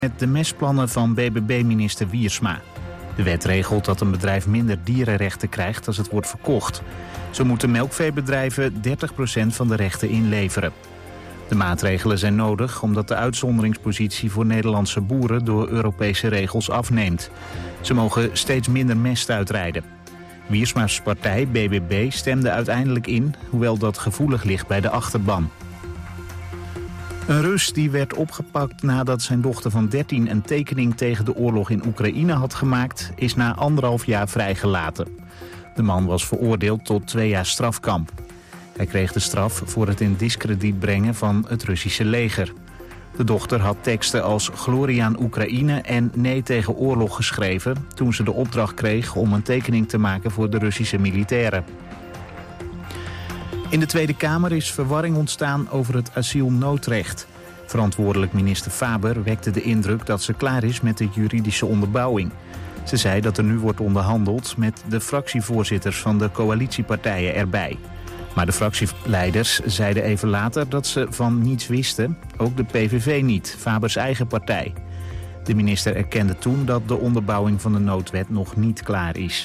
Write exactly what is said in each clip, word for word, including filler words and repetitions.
met de mesplannen van B B B-minister Wiersma. De wet regelt dat een bedrijf minder dierenrechten krijgt als het wordt verkocht. Zo moeten melkveebedrijven dertig procent van de rechten inleveren. De maatregelen zijn nodig omdat de uitzonderingspositie voor Nederlandse boeren door Europese regels afneemt. Ze mogen steeds minder mest uitrijden. Wiersma's partij B B B stemde uiteindelijk in, hoewel dat gevoelig ligt bij de achterban. Een Rus die werd opgepakt nadat zijn dochter van dertien een tekening tegen de oorlog in Oekraïne had gemaakt, is na anderhalf jaar vrijgelaten. De man was veroordeeld tot twee jaar strafkamp. Hij kreeg de straf voor het in diskrediet brengen van het Russische leger. De dochter had teksten als Glorie aan Oekraïne en Nee tegen oorlog geschreven toen ze de opdracht kreeg om een tekening te maken voor de Russische militairen. In de Tweede Kamer is verwarring ontstaan over het asielnoodrecht. Verantwoordelijk minister Faber wekte de indruk dat ze klaar is met de juridische onderbouwing. Ze zei dat er nu wordt onderhandeld met de fractievoorzitters van de coalitiepartijen erbij. Maar de fractieleiders zeiden even later dat ze van niets wisten, ook de P V V niet, Fabers eigen partij. De minister erkende toen dat de onderbouwing van de noodwet nog niet klaar is.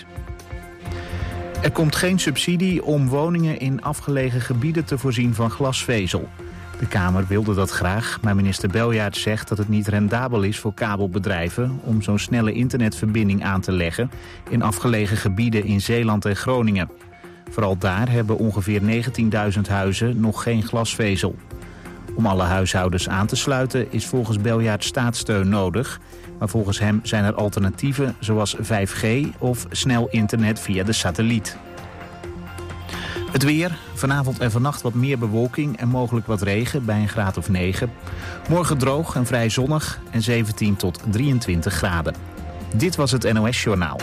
Er komt geen subsidie om woningen in afgelegen gebieden te voorzien van glasvezel. De Kamer wilde dat graag, maar minister Beljaard zegt dat het niet rendabel is voor kabelbedrijven om zo'n snelle internetverbinding aan te leggen in afgelegen gebieden in Zeeland en Groningen. Vooral daar hebben ongeveer negentienduizend huizen nog geen glasvezel. Om alle huishoudens aan te sluiten is volgens Beljaard staatssteun nodig. Maar volgens hem zijn er alternatieven zoals vijf G of snel internet via de satelliet. Het weer. Vanavond en vannacht wat meer bewolking en mogelijk wat regen bij een graad of negen. Morgen droog en vrij zonnig en zeventien tot drieëntwintig graden. Dit was het N O S Journaal.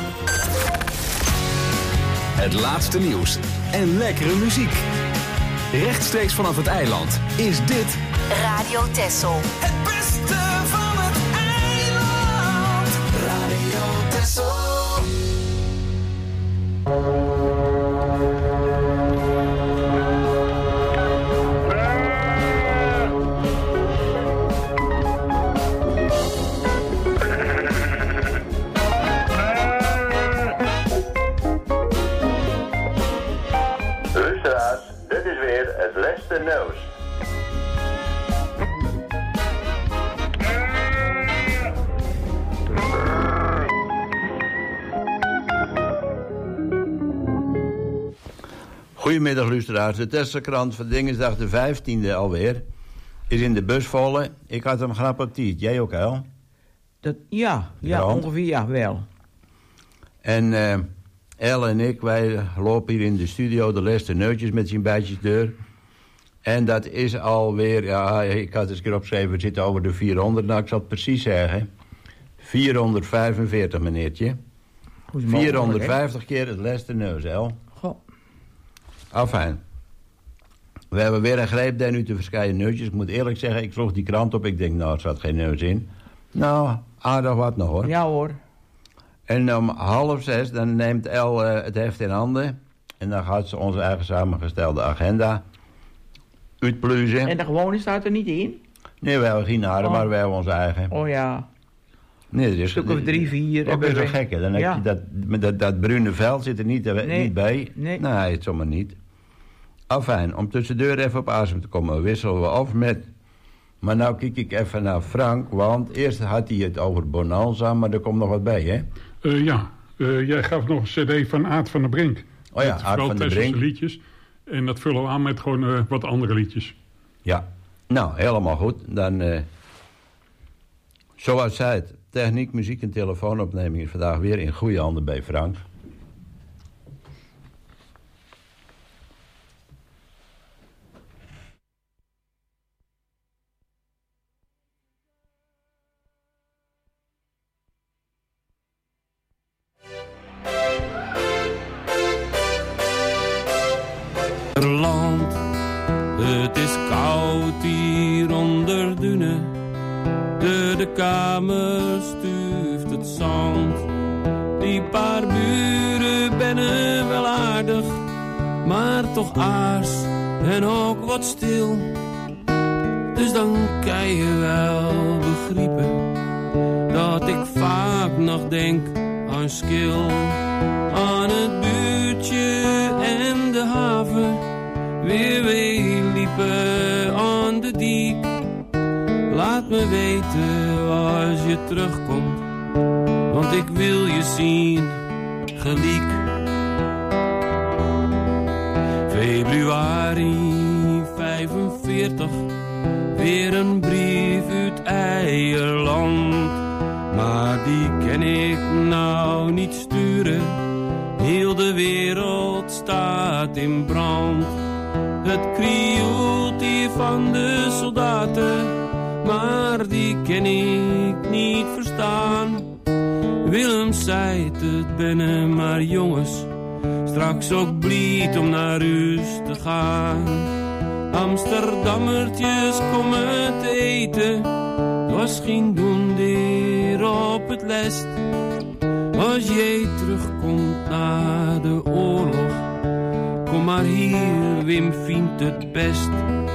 Het laatste nieuws en lekkere muziek. Rechtstreeks vanaf het eiland is dit Radio Texel. Het beste van het eiland. Radio Texel. Nieuws. Goedemiddag luisteraars, de Tesselkrant van dinsdag de vijftiende alweer is in de bus volle. Ik had hem gerapporteerd, jij ook al? Dat, ja, ja, ja, ongeveer ja, wel. En uh, El en ik, wij lopen hier in de studio de laatste neutjes met zijn bijtjes deur. En dat is alweer, ja, ik had eens een keer opgeschreven, we zitten over de vierhonderd. Nou, ik zal het precies zeggen. vierhonderdvijfenveertig, meneertje. vierhonderdvijftig keer het laatste neus, El. Goh. Afijn. We hebben weer een greep daar nu te verschijnen neusjes. Ik moet eerlijk zeggen, ik vroeg die krant op. Ik denk, nou, er zat geen neus in. Nou, aardig wat nog, hoor. Ja, hoor. En om half zes, dan neemt El uh, het heft in handen. En dan gaat ze onze eigen samengestelde agenda uitpluizen. En de gewone staat er niet in? Nee, we hebben geen haren, oh. maar we hebben onze eigen. Oh ja. Nee, er is... Stuk of drie, vier. Ook weer zo gek, hè. Dan ja. heb je dat, dat, dat bruine vel zit er niet, nee. niet bij. Nee. Nee, het zomaar niet. Afijn, om tussendoor even op asem te komen, wisselen we af met... Maar nou kijk ik even naar Frank, want eerst had hij het over Bonanza, maar er komt nog wat bij, hè? Uh, ja, uh, jij gaf nog een cd van Aart van der Brink. Oh ja, Aart van der Brink. liedjes. En dat vullen we aan met gewoon uh, wat andere liedjes. Ja, nou, helemaal goed. Dan, uh, zoals zei het, techniek, muziek en telefoonopneming is vandaag weer in goede handen bij Frank. Land, het is koud hier onder dune. Door de kamer stuurt het zand. Die paar buren bennen wel aardig, maar toch aars en ook wat stil. Dus dan kan je wel begrijpen ik vaak nog denk aan Skil, aan het buurtje en de haven. Weer weer liepen aan de diek. Laat me weten als je terugkomt, want ik wil je zien, geliek. Februari vijfenveertig, weer een brief uit Eierland. Maar die kan ik nou niet sturen, heel de wereld staat in brand. Het krioelt hier van de soldaten, maar die kan ik niet verstaan. Willem zei het binnen, maar jongens, straks ook blied om naar huis te gaan. Amsterdammertjes komen te eten, was geen doen hier op het lest. Als jij terugkomt na de oorlog, kom maar hier, Wim vindt het best.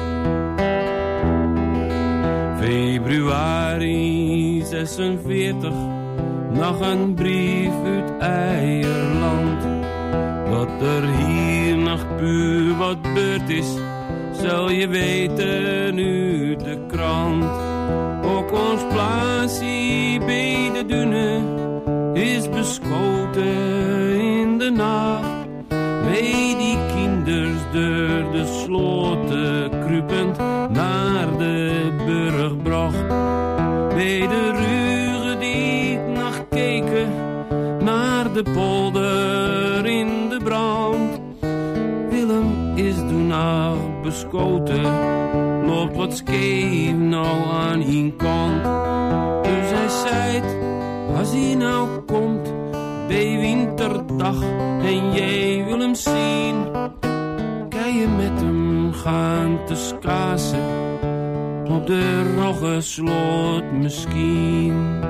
Februari zesenveertig, nog een brief uit Eierland. Dat er hier nog puur wat beurt is, zal je weten nu de krant. Ook ons plaatsje bij de dunen is beschoten in de nacht. Bij die kinders door de sloten krupend naar de burgbracht. Bij de rugen die nog keken naar de polder in de brand. Willem is toen nog beschoten, loopt wat scheef nou aan een kant. Dus hij zei, als hij nou komt bij winterdag en jij wil hem zien, kan je met hem gaan te skasen op de Roggesloot misschien.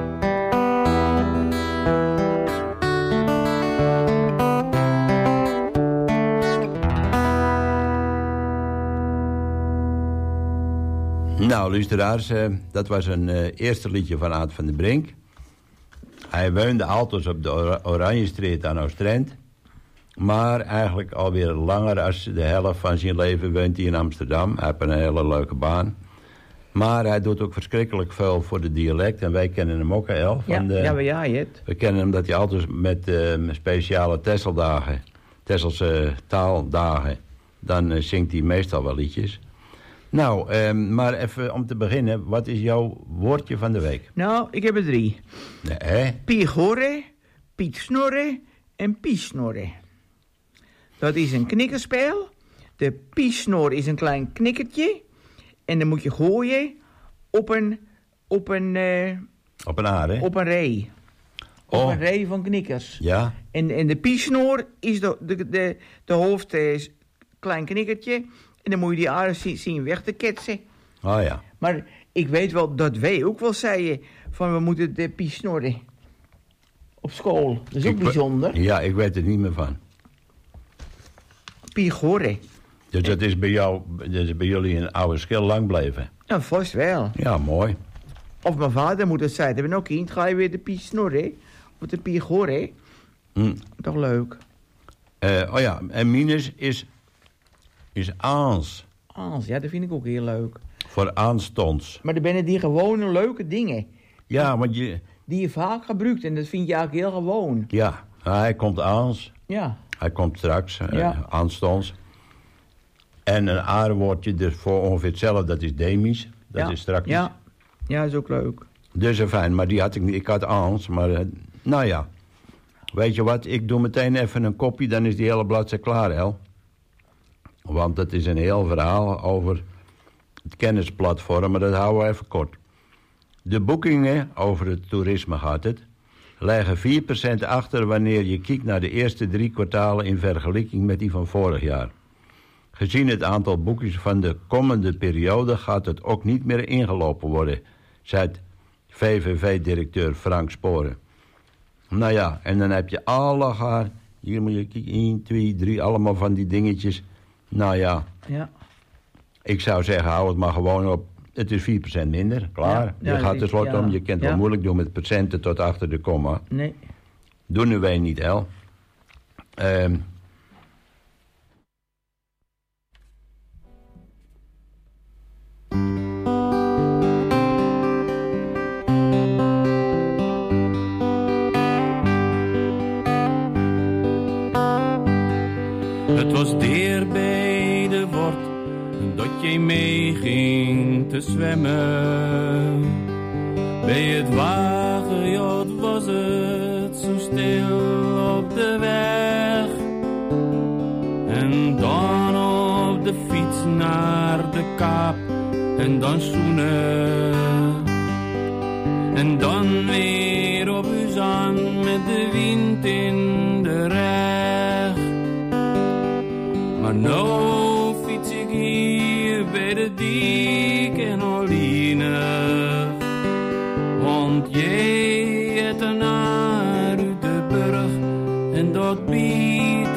Nou, luisteraars, uh, dat was een uh, eerste liedje van Aad van den Brink. Hij woonde altijd op de Or- Oranjestreet aan Oostrent. Maar eigenlijk alweer langer dan de helft van zijn leven woont hij in Amsterdam. Hij heeft een hele leuke baan. Maar hij doet ook verschrikkelijk veel voor de dialect. En wij kennen hem ook heel. Ja, van de, ja, maar ja, je het. We kennen hem dat hij altijd met uh, speciale Tesseldagen, Tesselse taaldagen, dan uh, zingt hij meestal wel liedjes. Nou, uh, maar even om te beginnen, wat is jouw woordje van de week? Nou, ik heb er drie. Nee, Piegorre, Piet Snorre en Piesnorre. Dat is een knikkerspel. De piesnor is een klein knikkertje. En dan moet je gooien op een, op een, uh, op een aarde. op een ree. Op Oh. een ree van knikkers. Ja, En, en de piesnoor is de, de, de, de hoofd is klein knikkertje. En dan moet je die aarde zien, zien weg te ketsen. oh ja. Maar ik weet wel dat wij ook wel zeiden van we moeten de piesnorren op school. Dat is ook Ik- bijzonder. Ja, ik weet er niet meer van. Piegorre. Dus dat is bij jou, dat is bij jullie een oude schil lang blijven. Nou, vast wel. Ja, mooi. Of mijn vader moet het zijn. Hebben we ook kind, ga je weer de piesnorren. Of de piegorre. Hm. Toch leuk. Uh, oh ja, en minus is, is aans. Aans, ja, dat vind ik ook heel leuk. Voor aanstonds. Maar er zijn die gewone leuke dingen. Ja, want je... Die je vaak gebruikt. En dat vind je eigenlijk heel gewoon. Ja, hij komt aans. Ja. Hij komt straks, uh, Ja. aanstonds. En een aardewoordje dus voor ongeveer hetzelfde, dat is demies. Dat ja. is straks. Ja. Ja, dat is ook leuk. Dus uh, fijn, maar die had ik niet. Ik had aans, maar uh, nou ja. Weet je wat, ik doe meteen even een kopie, dan is die hele bladzijde klaar, El. Want dat is een heel verhaal over het kennisplatform, maar dat houden we even kort. De boekingen, over het toerisme gaat het, leggen vier procent achter wanneer je kijkt naar de eerste drie kwartalen in vergelijking met die van vorig jaar. Gezien het aantal boekings van de komende periode gaat het ook niet meer ingelopen worden, zei V V V-directeur Frank Sporen. Nou ja, en dan heb je alle haar, hier moet je kijken, één, twee, drie, allemaal van die dingetjes. Nou ja, Ja. ik zou zeggen, hou het maar gewoon op Het is vier procent minder, klaar. Ja, ja, je gaat dus, er slot ja, om, je kunt wel ja. moeilijk doen met procenten tot achter de komma. Nee. Doen wij niet, El. Um, Het was dier bij de wort dat jij meeging te zwemmen. Bij het wagen, ja, het was het zo stil op de weg. En dan op de fiets naar de Kaap en dan zoenen. En dan weer op uw zand met de wind in de reg. Maar nou fiets ik hier bij de dik en Oline. Want jij hebt een naar uit de burg en dat biedt.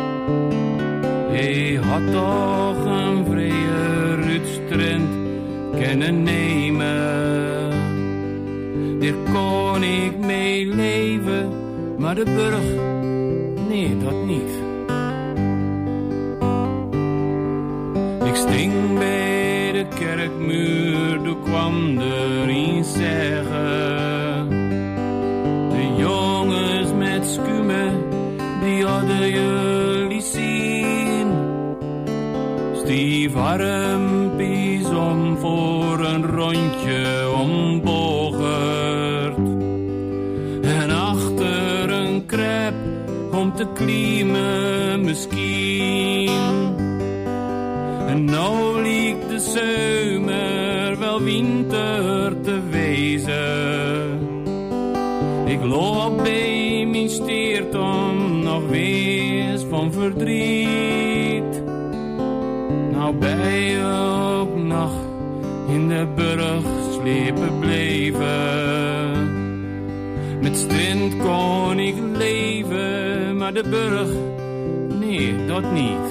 Jij had toch een vrije Rutstrand kunnen nemen. Daar kon ik mee leven, maar de burg, nee dat niet. Ik sting bij de kerkmuur, toen kwam er iets zeggen. De jongens met skumen, die hadden jullie zien. Stief armpies om voor een rondje ombogerd. En achter een krep om te klimmen misschien. En nou liegt de zomer wel winter te wezen. Ik loop bij mijn steert om nog wees van verdriet. Nou ben je ook nog in de burg slepen bleven. Met strand kon ik leven, maar de burg, nee dat niet.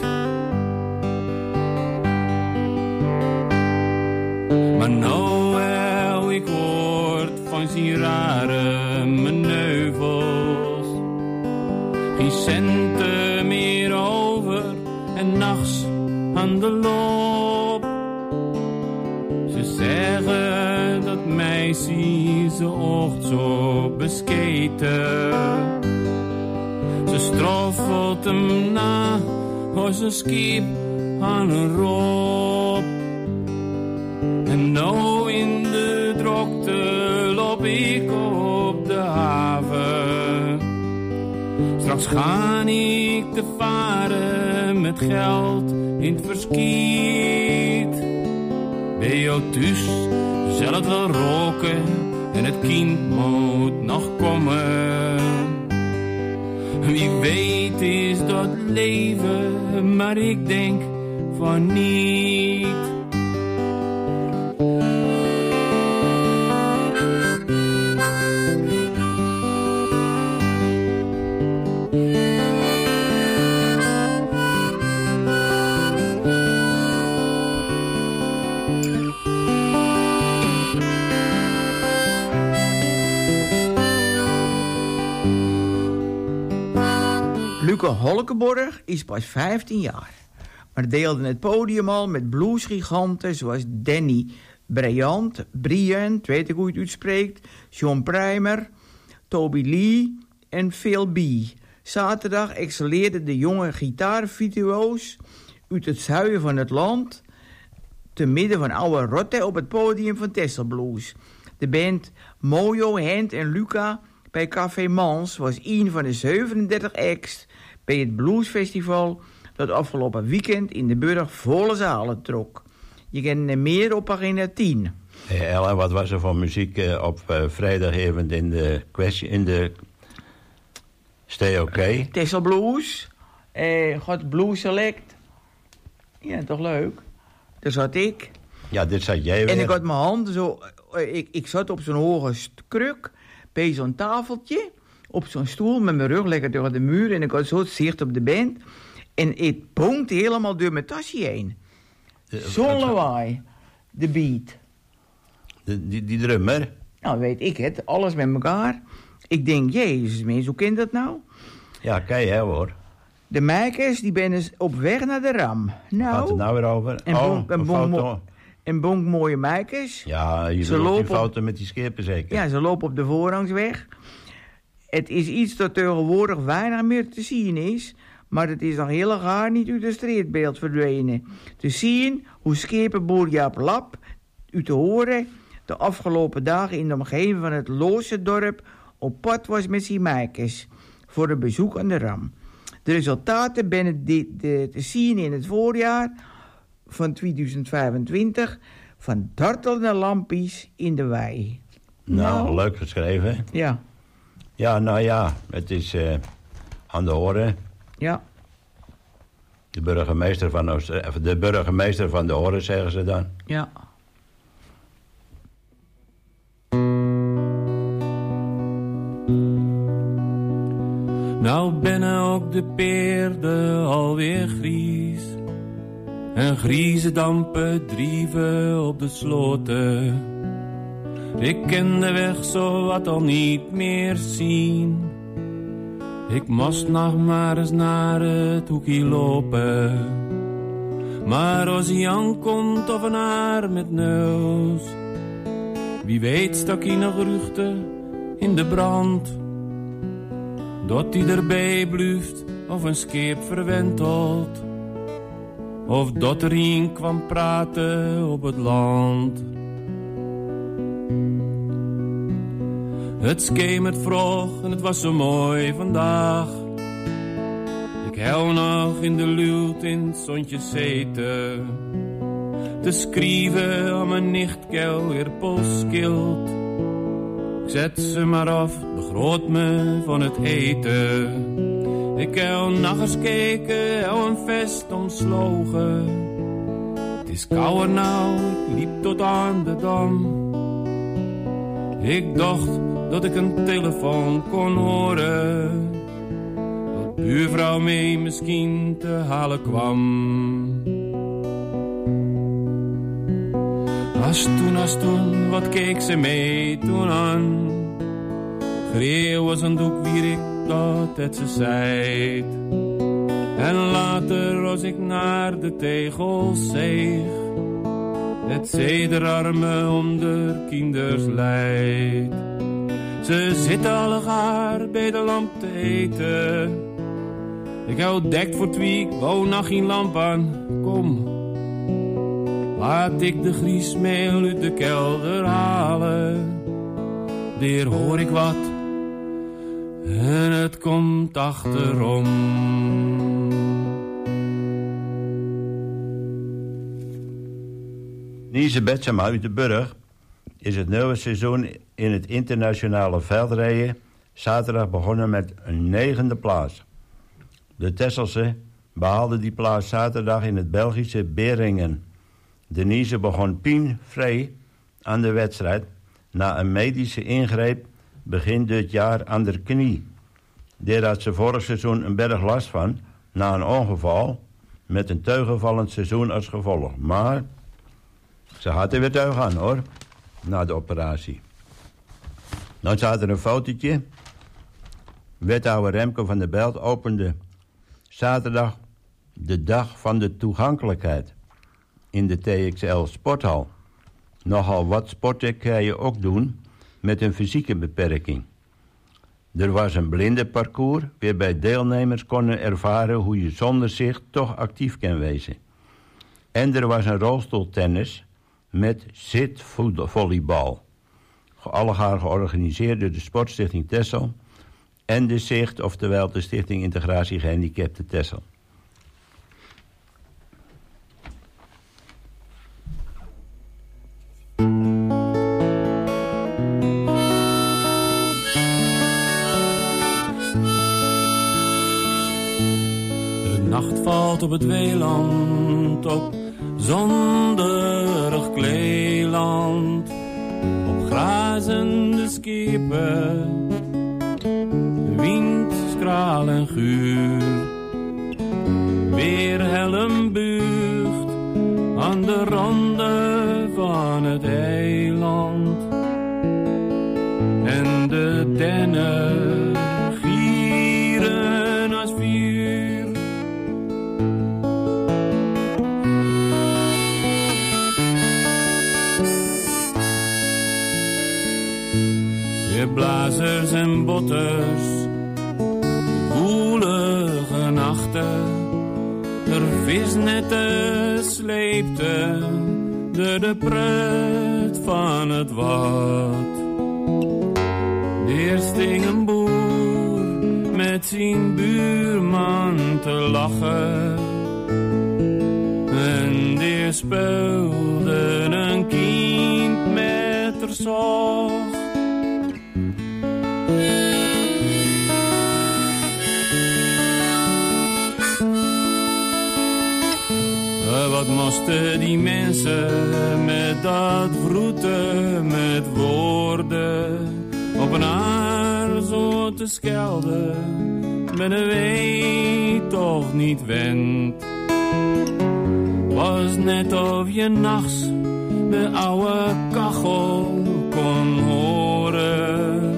Maar nou wel ik hoort van zijn rare meneuvels. Geen centen meer over en nachts aan de loop. Ze zeggen dat meisje ze ocht zo besketen. Ze straffelt hem na als een schip aan een roop. En nou in de drokte loop ik op de haven. Straks ga ik te varen met geld in het verschiet. Bij jou thuis zal het wel roken en het kind moet nog komen. Wie weet is dat leven, maar ik denk van niet. Luca Holkenborg is pas vijftien jaar, maar deelde het podium al met bluesgiganten zoals Danny Bryant, Bryant, weet ik hoe je het uitspreekt, John Primer, Toby Lee en Phil B. Zaterdag excelleerden de jonge gitaarvirtuoos uit het zuiden van het land te midden van oude rotte op het podium van Texel Blues. De band Mojo, Hent en Luca bij Café Mans was een van de zevenendertig acts bij het Bluesfestival dat afgelopen weekend in de burg volle zalen trok. Je kent er meer op pagina tien. Hey Ellen, wat was er voor muziek uh, op uh, vrijdagavond in de question, in de Stay OK? Texel Blues, eh, God Blues Select. Ja, toch leuk. Daar zat ik. Ja, dit zat jij weer. En ik had mijn handen zo... Ik, ik zat op zo'n hoge kruk bij zo'n tafeltje, op zo'n stoel met mijn rug lekker tegen de muur en ik had zo het zicht op de band. En het bonkte helemaal door mijn tasje heen. Zo'n lawaai, de beat. De, die, die drummer? Nou, weet ik het. Alles met elkaar. Ik denk, jezus, mensen, hoe kent dat nou? Ja, kan je hoor. De meikers, die ben eens op weg naar de ram. Nou, Gaat het nou weer over? en oh, bonk, en een bonk, foto. mo- en bonk mooie meikers. Ja, je Ze bedoelt die lopen- foto met die schepen zeker? Ja, ze lopen op de voorrangsweg. Het is iets dat tegenwoordig weinig meer te zien is, maar het is nog heel gaar niet uit het streetbeeld verdwenen. Te zien hoe schepenboer Jaap Lap, u te horen, de afgelopen dagen in de omgeving van het Loosendorp op pad was met zijn meikers voor een bezoek aan de ram. De resultaten zijn de, de, te zien in het voorjaar van tweeduizend vijfentwintig van dartelende lampjes in de wei. Nou, Nou. leuk geschreven. Ja, Ja, nou ja, het is uh, aan de orde. ja. De burgemeester van, Oost- uh, de burgemeester van de orde, zeggen ze dan. Ja. Nou bennen ook de peerden alweer gries. En grieze dampen drieven op de sloten. Ik ken de weg zo wat al niet meer zien. Ik moest nog maar eens naar het hoekje lopen. Maar als hij aankomt of een haar met neus, wie weet stak hij nog ruchten in de brand. Dat hij erbij blijft of een scheep verwentelt. Of dat er een kwam praten op het land. Het schemert vroeg en het was zo mooi vandaag. Ik hel nog in de lucht in het zonnetje zeten. Te schrijven aan mijn nichtkel weer polskilt. Ik zet ze maar af, begroot me van het eten. Ik heb nog eens kijken, hou een vest omslogen. Het is kouder nou, ik liep tot aan de dam. Ik dacht dat ik een telefoon kon horen. Dat buurvrouw mee misschien te halen kwam. Als toen, als toen, wat keek ze mee toen aan? Greeuw was een doek wie ik dat het ze zei. En later als ik naar de tegels zeeg, het zederarmen om de kinders leidt. Ze zitten allegaar bij de lamp te eten. Ik hou dekt voor twee, ik wou nog geen lamp aan. Kom, laat ik de griesmeel uit de kelder halen. Daar hoor ik wat en het komt achterom. Niese Betsema uit de Burg is het nieuwe seizoen in het internationale veldrijden zaterdag begonnen met een negende plaats. De Tesselse behaalde die plaats zaterdag in het Belgische Beringen. Denise begon pienvrij aan de wedstrijd na een medische ingreep begin dit jaar aan de knie. Daar had ze vorig seizoen een berg last van na een ongeval met een teuggenvallend seizoen als gevolg. Maar ze had er weer teug aan hoor, na de operatie. Dan staat er een fotootje. Wethouder Remco van der Belt opende zaterdag de dag van de toegankelijkheid in de T X L Sporthal. Nogal wat sporten kan je ook doen met een fysieke beperking. Er was een blindenparcours waarbij deelnemers konden ervaren hoe je zonder zicht toch actief kan wezen. En er was een rolstoeltennis met zitvolleybal. Allegaar georganiseerd door de Sportstichting Texel en de Zicht, oftewel de Stichting Integratie Gehandicapten Texel. De nacht valt op het weiland, op zonderig kleeland, op grazende schepen, de wind skraal en guur. Weer helm buigt aan de randen van het eiland. de dennen gieren als vuur. Weer blazers en botters, woelige nachten, er visnetten sleepten door de prut van het wat. Eerst sting een boer met zijn buurman te lachen. En die speelde een kind met haar zorg. Wat moesten die mensen met dat vroeten met woorden op een haar zo te schelden, met een weet toch niet wend. Was net of je nachts de oude kachel kon horen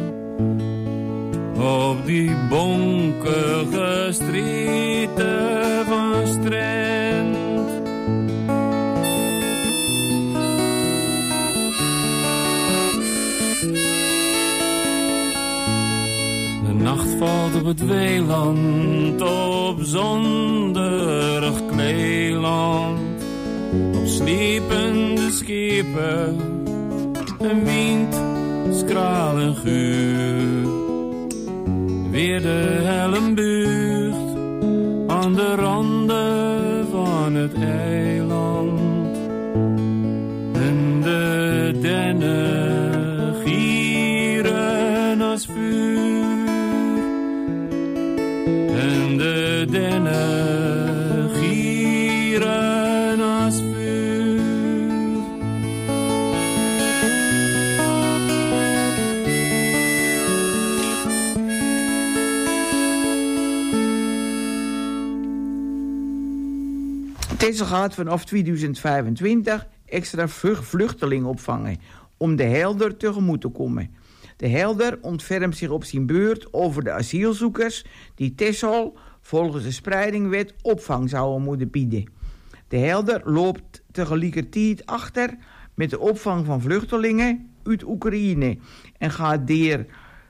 op die bonkige streten van Strand. De nacht valt op het weiland, op zonderig kleeland, op sliepende schepen, een wind, skraal en guur. Weer de helmbuurt aan de randen van het eiland. En de dennen gieren als vuur. En de dennen gieren als vuur. Texel gaat vanaf tweeduizend vijfentwintig extra vluchtelingen opvangen om de Helder tegemoet te komen. De Helder ontfermt zich op zijn beurt over de asielzoekers die Texel volgens de spreidingwet opvang zouden moeten bieden. De Helder loopt tegelijkertijd achter met de opvang van vluchtelingen uit Oekraïne en gaat deer,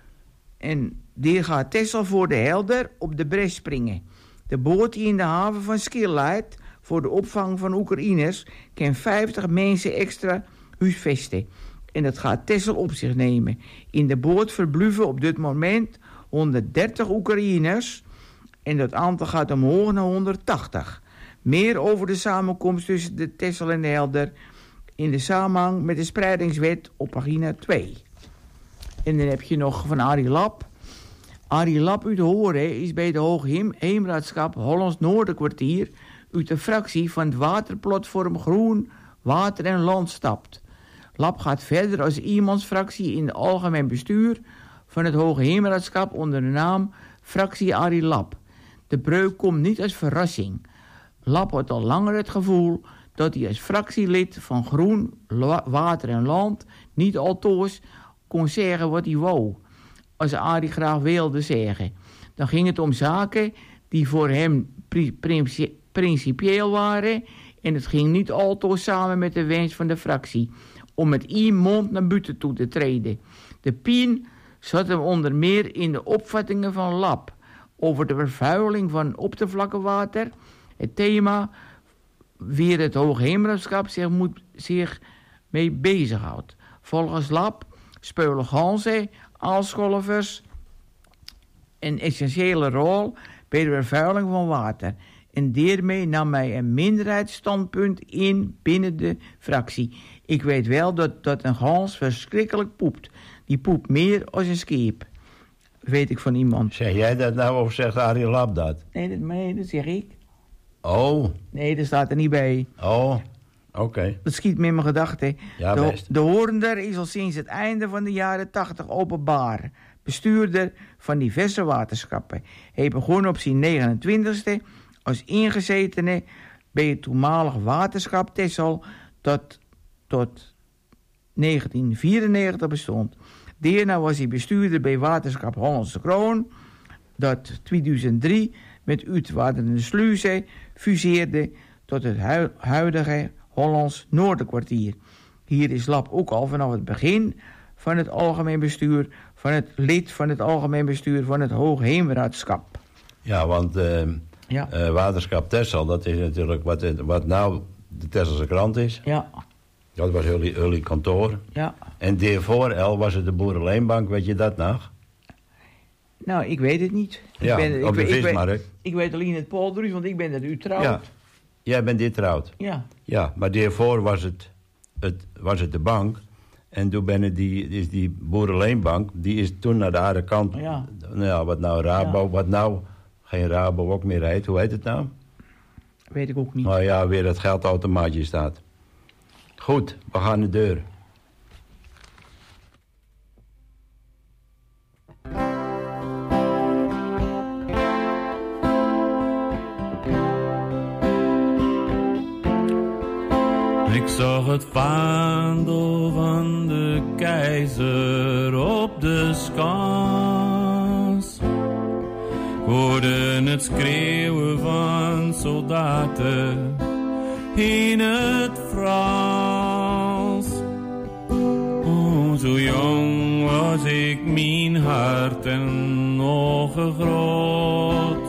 en deer gaat Texel voor de Helder op de bres springen. De boot die in de haven van Skil leidt voor de opvang van Oekraïners kan vijftig mensen extra huisvesten. En dat gaat Texel op zich nemen. In de boot verblijven op dit moment honderddertig Oekraïners en dat aantal gaat omhoog naar honderdtachtig. Meer over de samenkomst tussen de Texel en de Helder in de samenhang met de spreidingswet op pagina twee. En dan heb je nog van Arie Lap. Arie Lap uit Horen is bij de Hoogheemraadschap Hollands Noorderkwartier uit de fractie van het waterplatform Groen, Water en Land stapt. Lap gaat verder als iemandsfractie in het algemeen bestuur van het Hoogheemraadschap onder de naam Fractie Arie Lap. De breuk komt niet als verrassing. Lap had al langer het gevoel dat hij als fractielid van Groen, Water en Land niet altoos kon zeggen wat hij wou, als Arie graag wilde zeggen. Dan ging het om zaken die voor hem pri- princi- principieel waren en het ging niet altoos samen met de wens van de fractie om met één mond naar buiten toe te treden. De pijn zat hem onder meer in de opvattingen van Lap over de vervuiling van oppervlaktewater, het thema waar het Hoogheemraadschap zich, moet, zich mee bezighoudt. Volgens Lap spelen ganzen, aalscholvers een essentiële rol bij de vervuiling van water. En daarmee nam hij een minderheidsstandpunt in binnen de fractie. Ik weet wel dat, dat een gans verschrikkelijk poept. Die poept meer als een skip. Weet ik van iemand. Zeg jij dat nou of zegt Arie Lap dat? Nee, dat, nee, dat zeg ik. Oh. Nee, dat staat er niet bij. Oh, oké. Okay. Dat schiet me in mijn gedachten. Ja, de, best. de Hoornder is al sinds het einde van de jaren tachtig openbaar. Bestuurder van diverse waterschappen. Hij begon op zijn negenentwintigste als ingezetene bij het toenmalig waterschap Texel dat tot negentien vierennegentig bestond. Daarna was hij bestuurder bij Waterschap Hollandse Kroon, dat tweeduizend drie met Uitwaarden Sluizen fuseerde tot het hu- huidige Hollands Noorderkwartier. Hier is Lap ook al vanaf het begin van het algemeen bestuur, van het lid van het algemeen bestuur van het Hoogheemraadschap. Ja, want uh, Ja. uh, Waterschap Texel, dat is natuurlijk wat, het- wat nou de Texelse krant is. Ja, Dat was jullie, jullie kantoor. ja. En daarvoor, El, was het de Boerenleenbank, weet je dat nog? Nou, ik weet het niet. Ja, ik ben, op de ik, ik, vismarkt. weet, ik weet alleen het Poldruis, want ik ben uit Utrecht. Ja. Jij bent dit trouwd. Ja. Ja, maar daarvoor was het, het, was het de bank. En toen ben het die, is die Boerenleenbank, die is toen naar de andere kant. Ja. Nou ja, wat nou Rabo, Ja. wat nou geen Rabo ook meer heet. Hoe heet het nou? Weet ik ook niet. Nou ja, weer dat geldautomaatje staat. Goed, we gaan de deur. Ik zag het vaandel van de keizer op de schans. Ik hoorde het schreeuwen van soldaten in het Frans. Oh, zo jong was ik, mijn hart en nog groot.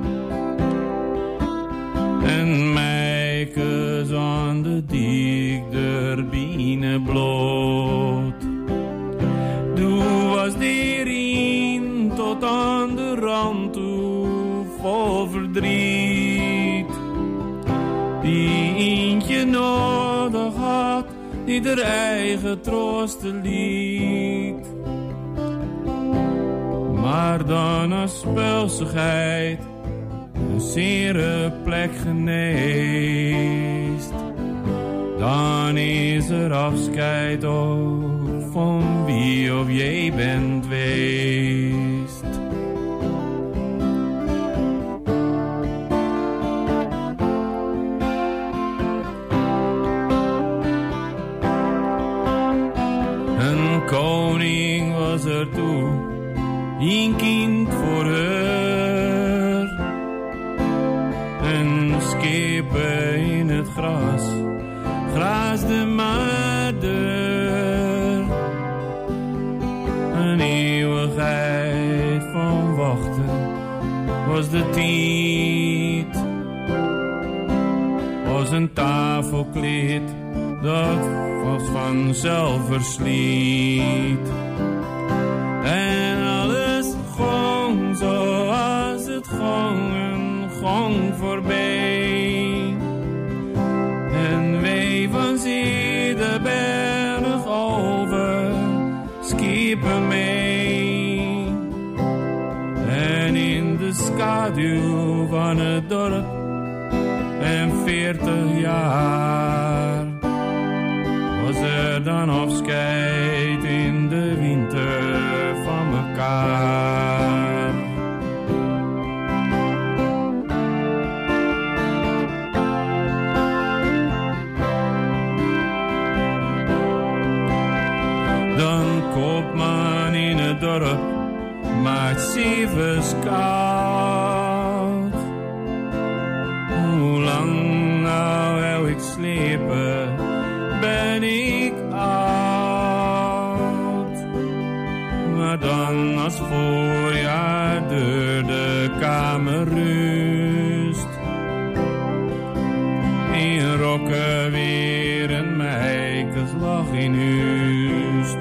En meikes aan de dik der binnen bloot. Doe was dierin tot aan de rand toe vol verdriet. Die eentje nodig had, die der eigen troosten liet. Maar dan als spelsigheid een zere plek geneest, dan is er afscheid ook van wie of jij bent weest. Een koning was er toe, een kind voor haar. Een schepen in het gras, graasde maar deur. Een eeuwigheid van wachten was de tijd. Als een tafelkleed dat was vanzelf versliet. En alles ging zoals het ging en ging voorbij. En wij van zee de berg over schepen mee. En in de schaduw van het dorp en veertig jaar was er dan afscheid in de winter van mekaar. Dan koopman in het dorp maakt zeven koud. Hoe lang nou heb ik slepen, ben ik oud. Maar dan als voorjaar door de kamer rust, in rokken weer een meikes lach in huist.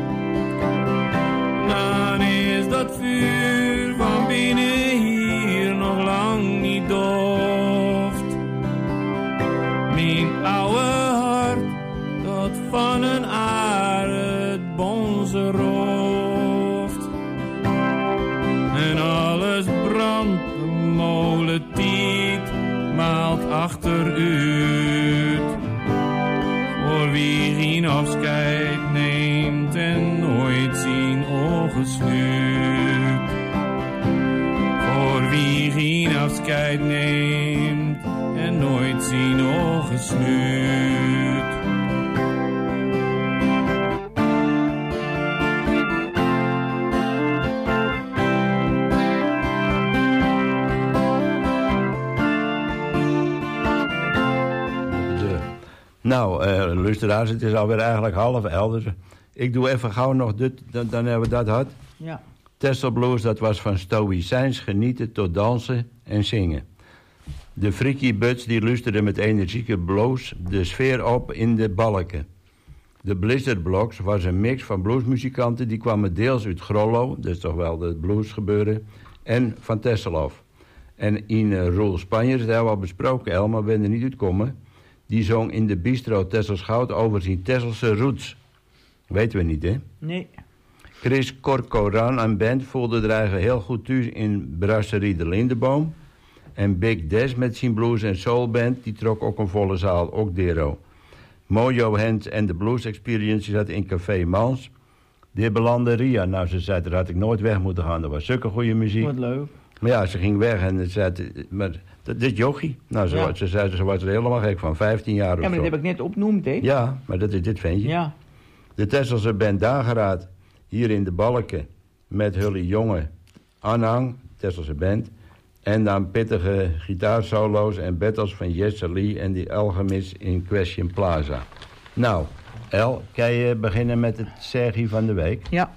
Dan is dat vuur van binnen hier nog lang niet dooft. Mijn oude hart dat van een aard het bonze rooft. En alles brandt, de molen tiet, maalt achteruit. Voor wie geen afscheid neemt en nooit zien ogen sluit. Voor wie geen afscheid neemt en nooit zien ogen sluit. Nou, uh, luisteraars, het is alweer eigenlijk half elf. Dus ik doe even gauw nog dit, dan, dan hebben we dat gehad. Ja. Texel Blues, dat was van stoïcijns genieten tot dansen en zingen. De Freaky Buds die luisterden met energieke blows de sfeer op in de balken. De Blizzard Blocks was een mix van bluesmuzikanten die kwamen deels uit Grollo, dat is toch wel het bluesgebeuren, en van Texel af. En in uh, Roel Spanjers, dat hebben we al besproken, Elma, ben er niet uitkomen, die zong in de bistro Tessels Goud over zijn Tesselse roots. Weten we niet, hè? Nee. Chris Corcoran en band voelde er eigenlijk heel goed thuis in Brasserie de Lindeboom. En Big Des met zijn blues- en soulband, die trok ook een volle zaal, ook Dero. Mojo Hands en de Blues Experience zat in Café Mans. Die belandde Ria. Nou, ze zei, daar had ik nooit weg moeten gaan. Dat was zulke goede muziek. Wat leuk. Maar ja, ze ging weg en ze zei, maar dit jochie. Nou, ze, Ja. ze zei, ze was er helemaal gek van, vijftien jaar of Ja, maar zo. dat heb ik net opnoemd, hè? Ja, maar dat is dit ventje. Ja. De Tesselse band Dageraad, hier in de Balken, met Hully Jonge aanhang, Tesselse band. En dan pittige gitaarsolo's en battles van Jesse Lee en die Alchemis in Question Plaza. Nou, El, kan je beginnen met het Sergie van de week? Ja.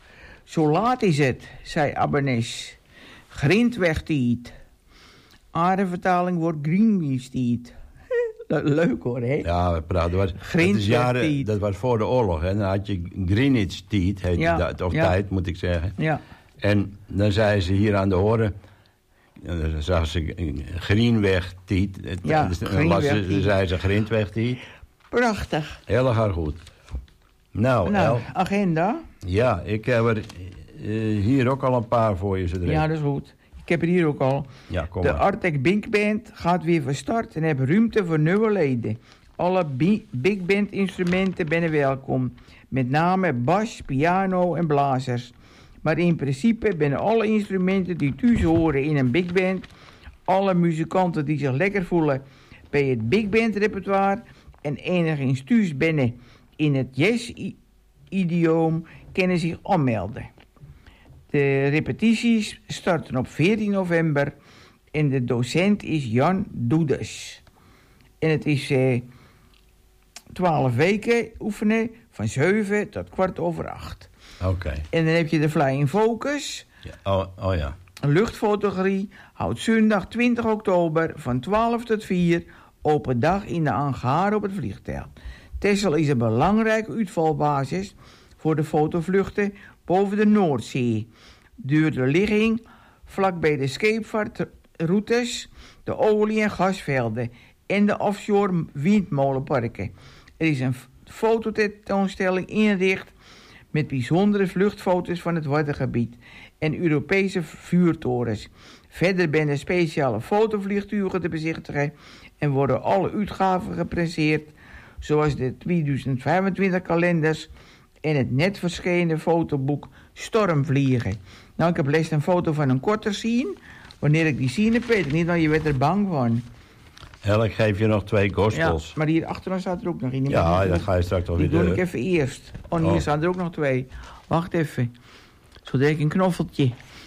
Zo laat is het, zei Abbernes. Grindwegtiet. Aardevertaling wordt Greenwich-tiet. Leuk hoor, hè? Ja, we praten. Dat was, dat, is Greenwich jaren, tiet. dat was voor de oorlog, hè. Dan had je Greenwich tiet, heette Ja, dat, of ja. tijd, moet ik zeggen. Ja. En dan zei ze hier aan de horen, dan zag ze Greenweg tiet. Ja, dan Greenweg ze, tiet. zei ze Grindweg tiet. Prachtig. Heel erg goed. Nou, Nou, El, agenda. ja, ik heb er uh, hier ook al een paar voor je. Zodra. Ja, dat is goed. Ik heb er hier ook al. Ja, kom De maar. Artec Big Band gaat weer van start en heeft ruimte voor nieuwe leden. Alle bi- Big Band instrumenten zijn welkom. Met name bas, piano en blazers. Maar in principe zijn alle instrumenten die thuis horen in een Big Band, alle muzikanten die zich lekker voelen bij het Big Band repertoire en enigszins thuis binnen in het jazz-idioom kunnen zich aanmelden. De repetities starten op veertien november en de docent is Jan Doedes. En het is eh, twaalf weken oefenen van zeven tot kwart over acht. Oké. Okay. En dan heb je de Flying Focus. Ja, oh, oh ja. Luchtfotografie houdt zondag twintig oktober van twaalf tot vier open dag in de hangar op het vliegveld. Texel is een belangrijke uitvalbasis voor de fotovluchten boven de Noordzee. Door de ligging vlakbij de scheepvaartroutes, de olie- en gasvelden en de offshore windmolenparken. Er is een fototentoonstelling ingericht met bijzondere vluchtfoto's van het Waddengebied en Europese vuurtorens. Verder zijn er speciale fotovliegtuigen te bezichtigen en worden alle uitgaven gepresenteerd, zoals de tweeduizend vijfentwintig kalenders en het net verschenen fotoboek Stormvliegen. Nou, ik heb les een foto van een korter zien. Wanneer ik die zie, weet ik niet, want je werd er bang van. El, ik geef je nog twee Ja, gospels. maar hier achteraan staat er ook nog in. Ja, dat ga je straks toch Die weer doe doen. ik even eerst. Oh, en hier Oh. staan er ook nog twee. Wacht even. Zo deed ik een knoffeltje.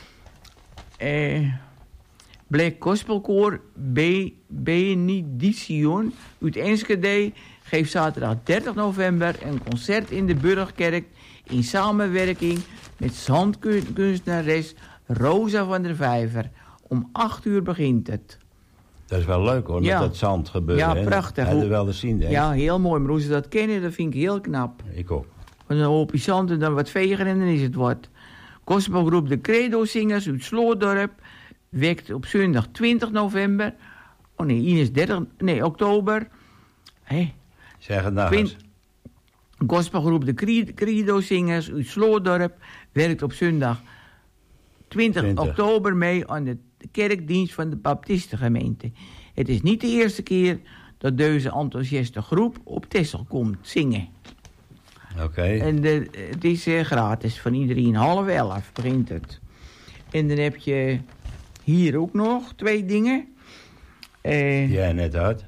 Eh... Black Gospelkoor Be- Benediction uit Enschede geeft zaterdag dertig november een concert in de Burgkerk in samenwerking met zandkunstenares Rosa van der Vijver. Om acht uur begint het. Dat is wel leuk hoor, Ja. met dat zand gebeuren. Ja, hè. prachtig. Heb je wel eens zien, denk ik. Ja, heel mooi. Maar hoe ze dat kennen, dat vind ik heel knap. Ik ook. Van een hoopje zand en dan wat vegen en dan is het wat. Gospelgroep De Credo-zingers uit Sloordorp wekt op zondag twintig november... Oh nee, hier is dertig... Nee, oktober. Hé. Zeg het nou Twin- eens. Gospelgroep De Cre- Credo-zingers uit Sloordorp werkt op zondag twintig twintig oktober mee aan de kerkdienst van de Baptistengemeente. Het is niet de eerste keer dat deze enthousiaste groep op Texel komt zingen. Oké. En de, het is eh, gratis, van iedereen. Half elf begint het. En dan heb je hier ook nog twee dingen. Eh, Ja, net uit.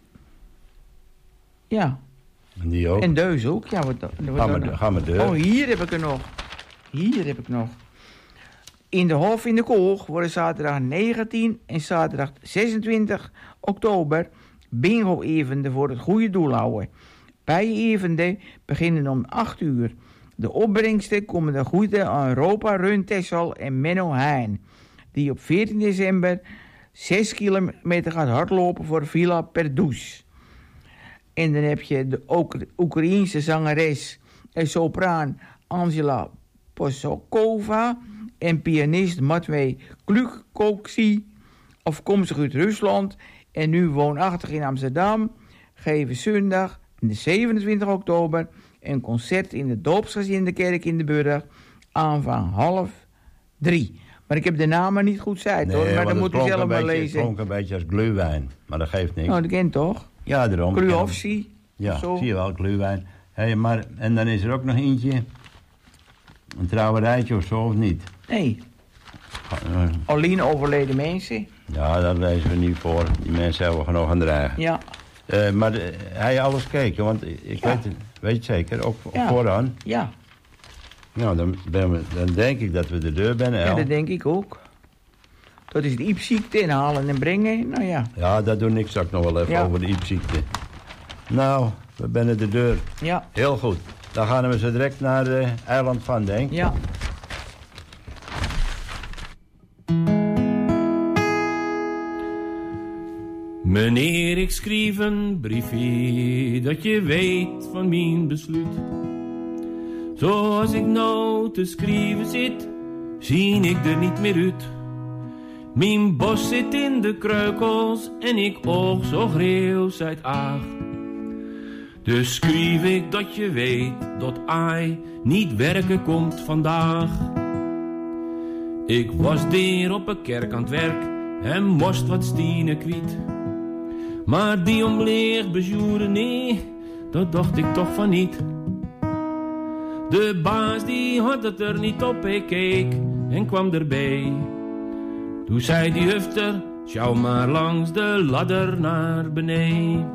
ja, En die ook. en deus ook. Ja, wat, wat Ga dan maar, nog? ga maar deur. Oh, hier heb ik er nog. Hier heb ik nog. In de Hof in de Koog worden zaterdag negentien en zaterdag zesentwintig oktober bingo-evenementen voor het goede doel houden. Bij-evenementen beginnen om acht uur. De opbrengsten komen de goede aan Europa Run Texel en Menno Heijn, die op veertien december zes kilometer gaat hardlopen voor Villa Perdouche. En dan heb je de ook de Oekraïense zangeres en sopraan Angela Posokova en pianist Matvey Klukkoksi, afkomstig uit Rusland en nu woonachtig in Amsterdam, geven zondag de zevenentwintig oktober een concert in de Doopsgezinde Kerk in de Burg aan van half drie. Maar ik heb de namen niet goed zei, nee, hoor, maar dan moet u zelf maar lezen. Het klonk een beetje als glühwein, maar dat geeft niks. Nou, dat kent toch? Ja, daarom. Glühofsie. Ja, zo. zie je wel, glühwein. Hey, maar, en dan is er ook nog eentje, een trouwerijtje of zo, of niet? Nee. Uh, Alleen overleden mensen. ja, dat lezen we niet voor. Die mensen hebben we genoeg aan dragen. Ja. Uh, maar uh, hij je alles gekeken, want ik Ja. weet het, weet het zeker, ook Ja. vooraan. Ja. Nou, dan, ben we, dan denk ik dat we de deur binnen, Ja, El. dat denk ik ook. Dat is de iepziekte inhalen en brengen. Nou ja. Ja, dat doe ik straks nog wel even Ja. over de iepziekte. Nou, we binnen de deur. Ja. Heel goed. Dan gaan we zo direct naar uh, Eiland van Denk. Ja. Meneer, ik schreef een briefje dat je weet van mijn besluit. Zoals ik nou te schrijven zit, zie ik er niet meer uit. Mijn bos zit in de kreukels en ik oog zo greeuw uit aag. Dus schreef ik dat je weet dat ai niet werken komt vandaag. Ik was daar op een kerk aan het werk en moest wat stienen kwiet. Maar die omleeg bezoeren, nee, dat dacht ik toch van niet. De baas die had het er niet op, ik keek en kwam erbij. Toen zei die hufter, schouw maar langs de ladder naar beneden.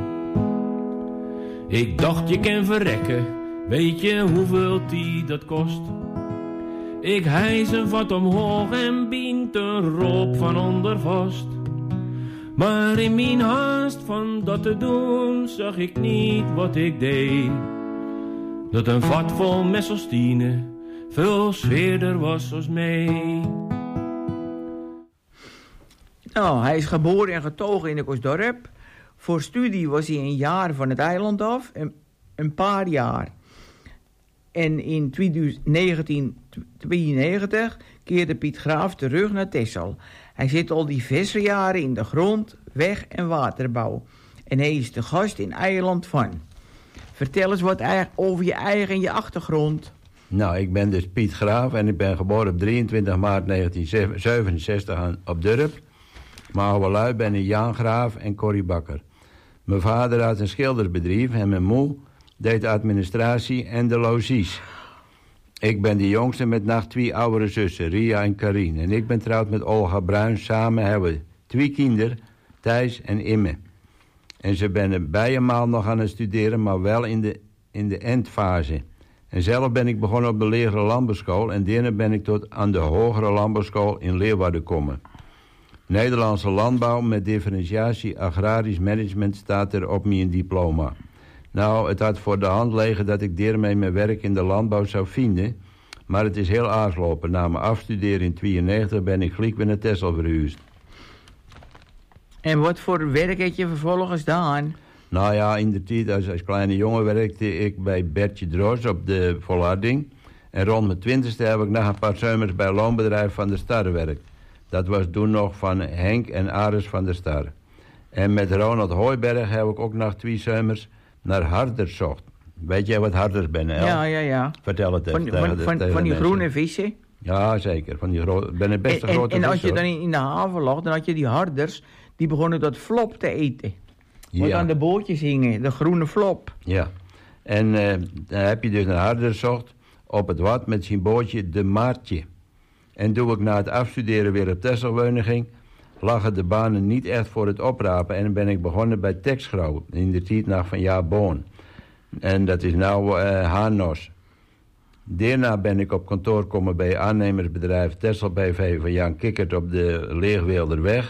Ik dacht je kan verrekken, weet je hoeveel die dat kost? Ik hijs een vat omhoog en bient een roop van onder vast. Maar in mijn haast van dat te doen, zag ik niet wat ik deed. Dat een vat vol messostine veel zwaarder was als mij. Nou, hij is geboren en getogen in Ekkersdorp. Voor studie was hij een jaar van het eiland af, een, een paar jaar. En in negentien tweeënnegentig keerde Piet Graaf terug naar Texel. Hij zit al diverse jaren in de grond, weg- en waterbouw. En hij is de gast in Eiland van. Vertel eens wat over je eigen en je achtergrond. Nou, ik ben dus Piet Graaf en ik ben geboren op drieëntwintig maart negentien zevenenzestig aan, op Durp. Mijn oude lui ben ik Jan Graaf en Corrie Bakker. Mijn vader had een schildersbedrijf en mijn moe deed de administratie en de logies. Ik ben de jongste met nog twee oudere zussen, Ria en Karin. En ik ben trouwd met Olga Bruin. Samen hebben we twee kinderen, Thijs en Imme. En ze zijn bijemaal nog aan het studeren, maar wel in de, in de eindfase. En zelf ben ik begonnen op de lagere landbouwschool en daarna ben ik tot aan de hogere landbouwschool in Leeuwarden gekomen. Nederlandse landbouw met differentiatie agrarisch management staat er op mijn diploma. Nou, het had voor de hand liggen dat ik daarmee mijn werk in de landbouw zou vinden, maar het is heel aangelopen. Na mijn afstuderen in tweeënnegentig ben ik gelijk weer naar Texel verhuisd. En wat voor werk heb je vervolgens gedaan? Nou ja, in de tijd als, als kleine jongen werkte ik bij Bertje Droos op de volharding. En rond mijn twintigste heb ik nog een paar zomers bij een loonbedrijf van der Star gewerkt. Dat was toen nog van Henk en Aris van der Star. En met Ronald Hooiberg heb ik ook nog twee zomers naar Harders zocht. Weet jij wat Harders ben, El? Ja, ja, ja. Vertel het even Van, tegen van, de, van, tegen van die de mensen. groene vissen. Ja, zeker. Van die gro- ben een best En, een en, grote en als vis, je dan hoor. in, in de haven lag, dan had je die harders, die begonnen dat flop te eten. Wat Ja. aan de bootjes hingen, de groene flop. Ja. En uh, dan heb je dus naar Harders zocht op het wat met zijn bootje De Maartje. En toen ik na het afstuderen weer op Texel wonen ging, lagen de banen niet echt voor het oprapen. En dan ben ik begonnen bij Texgrauw, in de tijd nog van Jaap Boon. En dat is nou uh, Hanos. Daarna ben ik op kantoor gekomen bij aannemersbedrijf Texel B V van Jan Kikkert op de Leegweelderweg.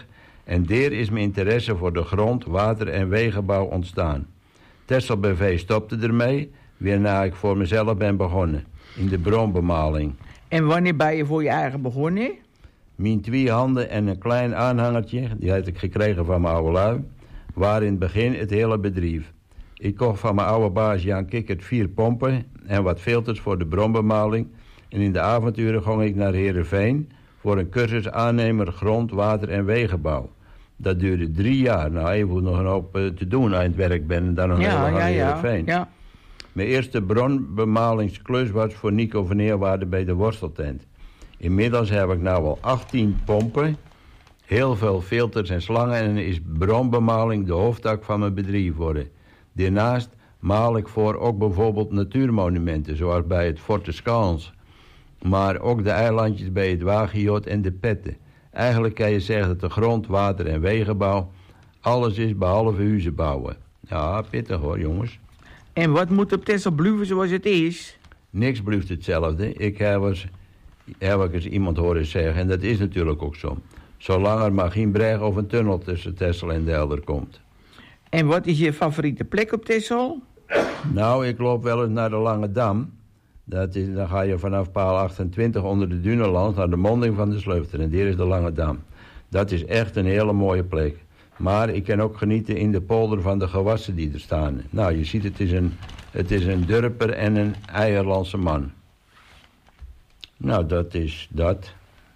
En daar is mijn interesse voor de grond, water en wegenbouw ontstaan. Texel B V stopte ermee, waarna ik voor mezelf ben begonnen, in de bronbemaling. En wanneer ben je voor je eigen begonnen? Mijn twee handen en een klein aanhangertje, die had ik gekregen van mijn oude lui, waren in het begin het hele bedrijf. Ik kocht van mijn oude baas Jan Kikkert vier pompen en wat filters voor de bronbemaling. En in de avonturen ging ik naar Heerenveen voor een cursus aannemer grond, water en wegenbouw. Dat duurde drie jaar. Nou, je moet nog een hoop uh, te doen aan het werk ben en dan nog Ja, helemaal ja, naar ja, Heerenveen. ja. Mijn eerste bronbemalingsklus was voor Nico van Eerwaarde bij de Worsteltent. Inmiddels heb ik nou al achttien pompen, heel veel filters en slangen en is bronbemaling de hoofdtak van mijn bedrijf worden. Daarnaast maal ik voor ook bijvoorbeeld natuurmonumenten, zoals bij het Fort de Schans, maar ook de eilandjes bij het Wagiot en de Petten. Eigenlijk kan je zeggen dat de grond, water en wegenbouw alles is behalve huizen bouwen. Ja, pittig hoor, jongens. En wat moet op Texel blijven zoals het is? Niks blijft hetzelfde. Ik heb eens, heb ik eens iemand horen zeggen, en dat is natuurlijk ook zo. Zolang er maar geen brug of een tunnel tussen Texel en Delder komt. En wat is je favoriete plek op Texel? Nou, ik loop wel eens naar de Lange Dam. Dat is, dan ga je vanaf paal achtentwintig onder de Dunenland naar de monding van de Sleufter. En hier is de Lange Dam. Dat is echt een hele mooie plek. Maar ik kan ook genieten in de polder van de gewassen die er staan. Nou, je ziet, het is een, het is een durper en een eierlandse man. Nou, dat is dat.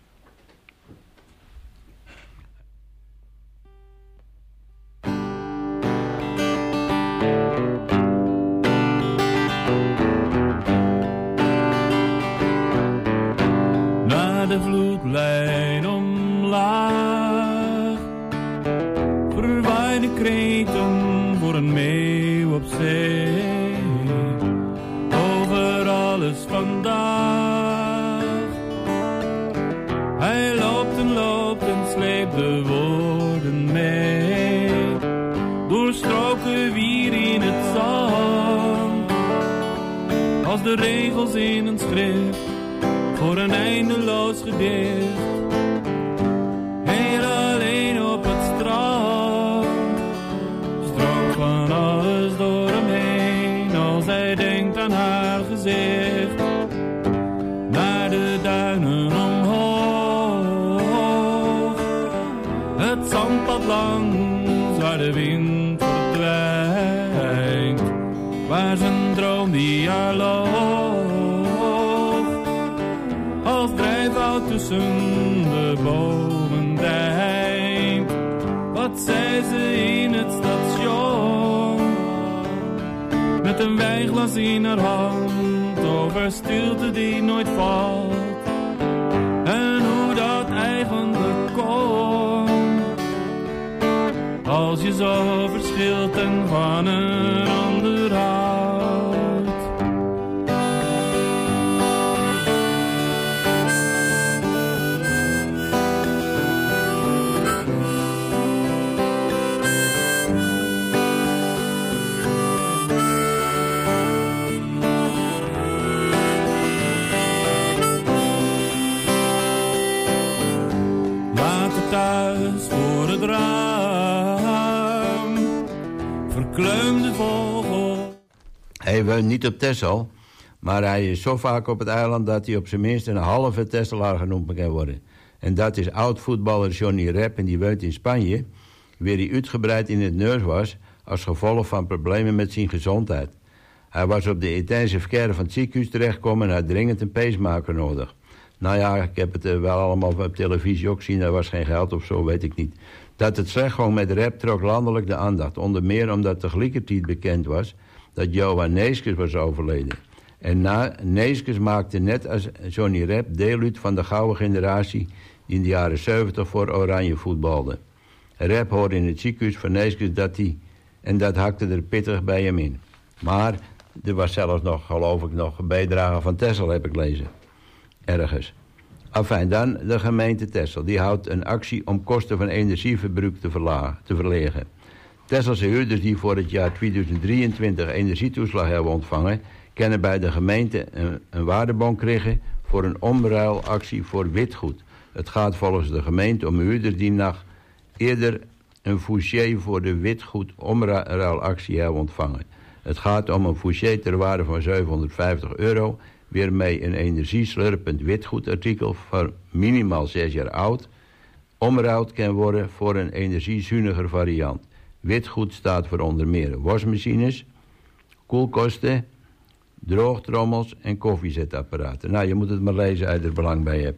Naar de vloedlijn omlaag, verwaaide kreten voor een meeuw op zee. Over alles vandaag. Hij loopt en loopt en sleept de woorden mee. Door stroken wier in het zand. Als de regels in een schrift voor een eindeloos gedicht. Heel alleen op het strand. Stroomt van alles door hem heen. Als hij denkt aan haar gezicht. Naar de duinen omhoog. Het zandpad langs waar de wind verdwijnt. Waar zijn droom die jaar loopt. Als drijfhout tussen de bomen dijkt. Wat zei ze in het station? Met een wijnglas in haar hand. Over stilte die nooit valt. En hoe dat eigenlijk kon. Als je zo verschilt en van een ander houdt. Thuis voor het raam, verkleumde vogel. Hij woont niet op Texel, maar hij is zo vaak op het eiland dat hij op zijn minst een halve Texelaar genoemd kan worden. En dat is oud-voetballer Johnny Rep en die woont in Spanje, waar hij uitgebreid in het neus was als gevolg van problemen met zijn gezondheid. Hij was op de intensive care van het ziekenhuis terechtgekomen en had dringend een pacemaker nodig. Nou ja, ik heb het wel allemaal op televisie ook gezien. Er was geen geld of zo, weet ik niet. Dat het slecht gewoon met Rep trok landelijk de aandacht. Onder meer omdat tegelijkertijd bekend was dat Johan Neeskens was overleden. En na, Neeskens maakte net als Johnny Rep deel uit van de gouden generatie die in de jaren zeventig voor Oranje voetbalde. Rep hoorde in het ziekenhuis van Neeskens dat hij... En dat hakte er pittig bij hem in. Maar er was zelfs nog, geloof ik, nog een bijdrage van Texel, heb ik gelezen. Ergens. Enfin, dan de gemeente Texel. Die houdt een actie om kosten van energieverbruik te, verlagen, te verlegen. Texelse huurders die voor het jaar tweeduizend drieëntwintig energietoeslag hebben ontvangen, kunnen bij de gemeente een, een waardebon krijgen voor een omruilactie voor witgoed. Het gaat volgens de gemeente om huurders die, nach, eerder een Fouché voor de witgoed-omruilactie hebben ontvangen. Het gaat om een Fouché ter waarde van zevenhonderdvijftig euro... waarmee een energieslurpend witgoedartikel van minimaal zes jaar oud... omruild kan worden voor een energiezuiniger variant. Witgoed staat voor onder meer wasmachines, koelkosten, droogtrommels en koffiezetapparaten. Nou, je moet het maar lezen uit er belang bij hebt.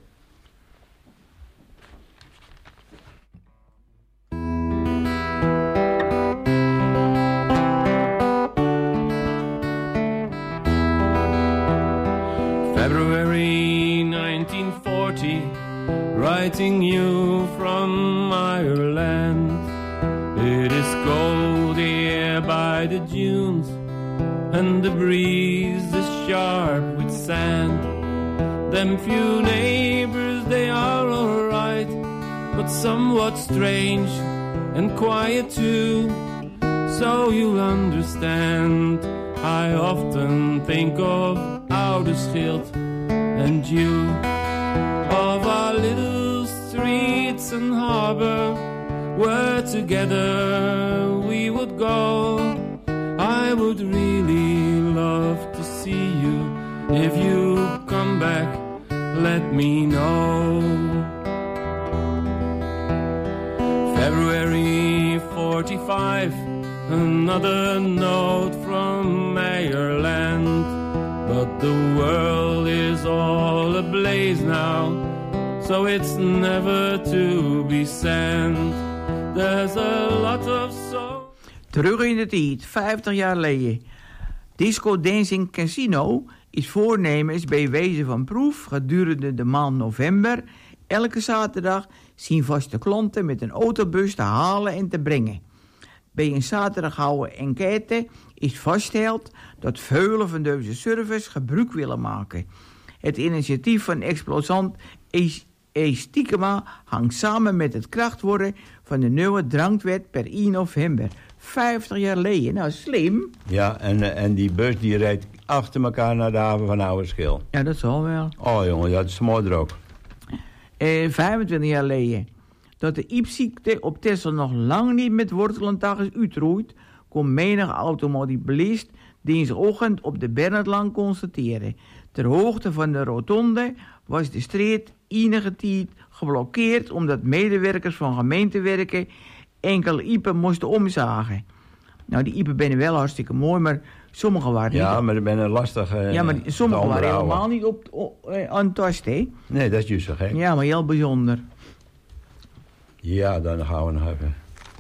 February nineteen forty, writing you from Ireland. It is cold here by the dunes, and the breeze is sharp with sand. Them few neighbors, they are alright, but somewhat strange and quiet too. So you'll understand, I often think of Ouderschild and you, of our little streets and harbor, where together we would go. I would really love to see you. If you come back, let me know. February forty-five, another note from Ireland. But the world is all ablaze now, so it's never to be sent. There's a lot of so. Terug in de tijd, vijftig jaar geleden. Disco Dancing Casino is voornemens bij wijze van proef gedurende de maand november elke zaterdag zien vaste klanten met een autobus te halen en te brengen. Bij een zaterdag houden enquête is vastgesteld dat velen van deze service gebruik willen maken. Het initiatief van explosant E. Stiekema hangt samen met het kracht worden van de nieuwe drankwet per één november. vijftig jaar geleden, nou slim. Ja, en, en die bus die rijdt achter elkaar naar de haven van Ouderschild. Ja, dat zal wel. Oh jongen, ja, dat is mooi er ook. Eh, vijfentwintig jaar geleden. Dat de iepziekte op Texel nog lang niet met wortel en tak is uitroeit, kon menig automobilist dinsdagochtend op de Bernhardlaan constateren. Ter hoogte van de rotonde was de straat enige tijd geblokkeerd omdat medewerkers van gemeentewerken enkele iepen moesten omzagen. Nou, die iepen zijn wel hartstikke mooi, maar sommige waren ja, niet... maar er zijn lastig uh, Ja, maar sommige waren helemaal niet op, op, uh, aan het tasten, hè? Nee, dat is juist zo gek. Ja, maar heel bijzonder. Ja, dan gaan we nog even.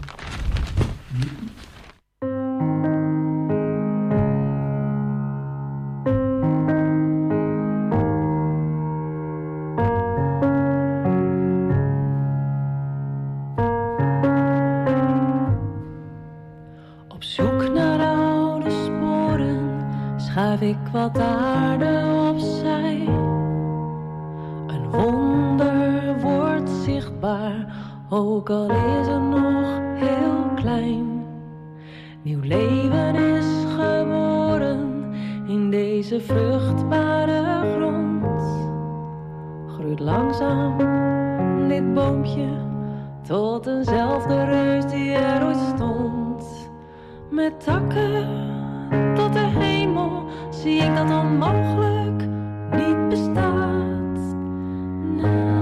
Op zoek naar oude sporen schuif ik wat aarde opzij. Een wonder wordt zichtbaar, ook al is het nog heel klein. Nieuw leven is geboren in deze vruchtbare grond. Groeit langzaam dit boompje tot eenzelfde reus die er ooit stond. Met takken tot de hemel zie ik dat onmogelijk niet bestaat. Na,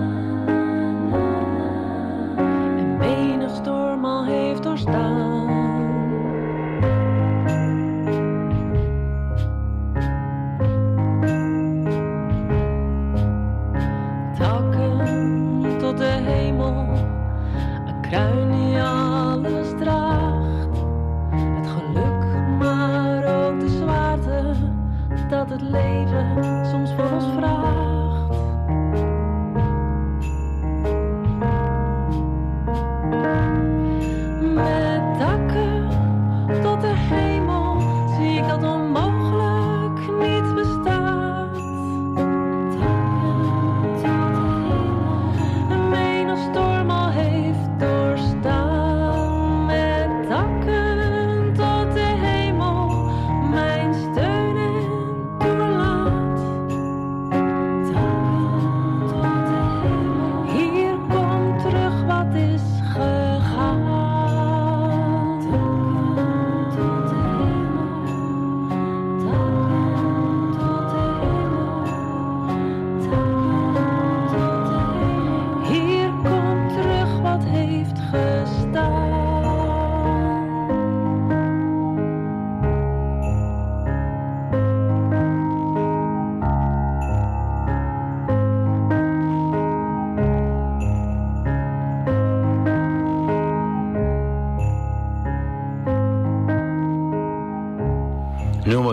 na, en menig storm al heeft doorstaan. Takken tot de hemel, een kruin die alles draagt. Het geluk, maar ook de zwaarte dat het leven soms van ons vraagt.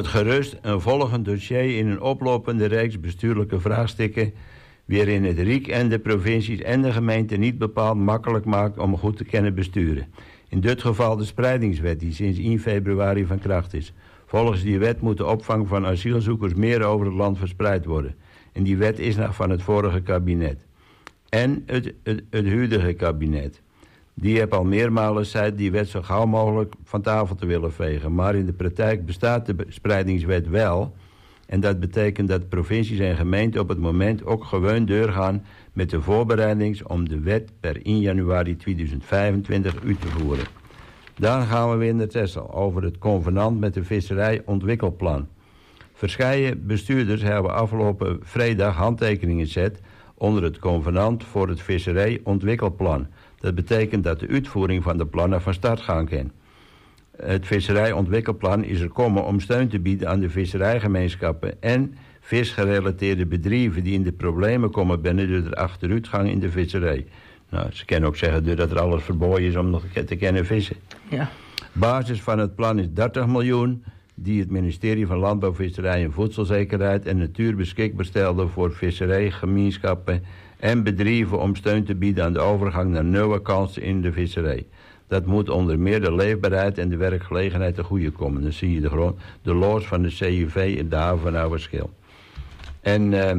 wordt gerust een volgend dossier in een oplopende reeks bestuurlijke vraagstukken, waarin het Rijk en de provincies en de gemeente niet bepaald makkelijk maakt om goed te kunnen besturen. In dit geval de spreidingswet die sinds één februari van kracht is. Volgens die wet moet de opvang van asielzoekers meer over het land verspreid worden. En die wet is nog van het vorige kabinet. En het, het, het huidige kabinet. Die heeft al meermalen gezegd die wet zo gauw mogelijk van tafel te willen vegen. Maar in de praktijk bestaat de spreidingswet wel. En dat betekent dat provincies en gemeenten op het moment ook gewoon doorgaan met de voorbereidings om de wet per één januari tweeduizend vijfentwintig uit te voeren. Dan gaan we weer naar Texel over het convenant met de visserijontwikkelplan. Verscheiden bestuurders hebben afgelopen vrijdag handtekeningen gezet onder het convenant voor het visserijontwikkelplan. Dat betekent dat de uitvoering van de plannen van start gaan kan. Het visserijontwikkelplan is er komen om steun te bieden aan de visserijgemeenschappen en visgerelateerde bedrijven die in de problemen komen binnen door de achteruitgang in de visserij. Nou, ze kunnen ook zeggen dat er alles verboden is om nog te kunnen vissen. Ja. Basis van het plan is dertig miljoen die het ministerie van Landbouw, Visserij en Voedselzekerheid en Natuur beschikbaar stelde voor visserijgemeenschappen en bedrijven om steun te bieden aan de overgang naar nieuwe kansen in de visserij. Dat moet onder meer de leefbaarheid en de werkgelegenheid te goede komen. Dan zie je de, grond, de loos van de C I V en de haven van Ouwerschil. En eh,